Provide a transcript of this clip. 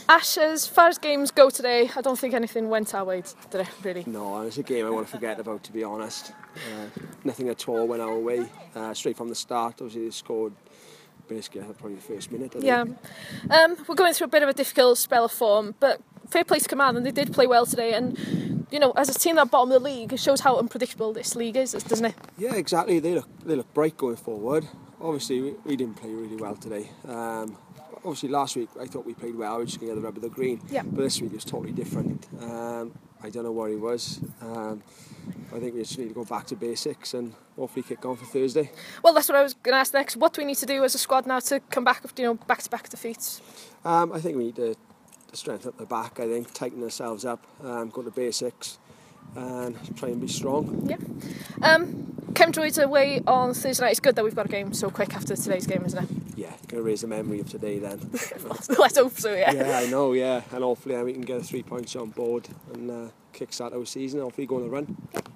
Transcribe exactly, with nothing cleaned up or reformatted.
Ash, as far as games go today, I don't think anything went our way, did it, really? No, it's a game I want to forget about, to be honest. Uh, nothing at all went our way, uh, straight from the start. Obviously, they scored basically probably the first minute. I yeah, um, we're going through a bit of a difficult spell of form, but fair play to Command, and they did play well today. And you know, as a team at the bottom of the league, it shows how unpredictable this league is, doesn't it? Yeah, exactly. They look they look bright going forward. Obviously, we, we didn't play really well today. Um, obviously, last week I thought we played well. We were just going to get the rub of the green. Yeah. But this week it was totally different. Um, I don't know what it was. Um, I think we just need to go back to basics and hopefully kick on for Thursday. Well, that's what I was going to ask next. What do we need to do as a squad now to come back, you know, back-to-back defeats? Um, I think we need to, to strengthen up the back. I think tighten ourselves up, um, go to basics, and try and be strong. Yeah. Um, Chem-Droid's away on Thursday night. It's good that we've got a game so quick after today's game, isn't it? Yeah, going to raise the memory of today then. Let's hope so, yeah. Yeah, I know, yeah. And hopefully we can get three points on board and uh, kickstart our season. Hopefully go on a run.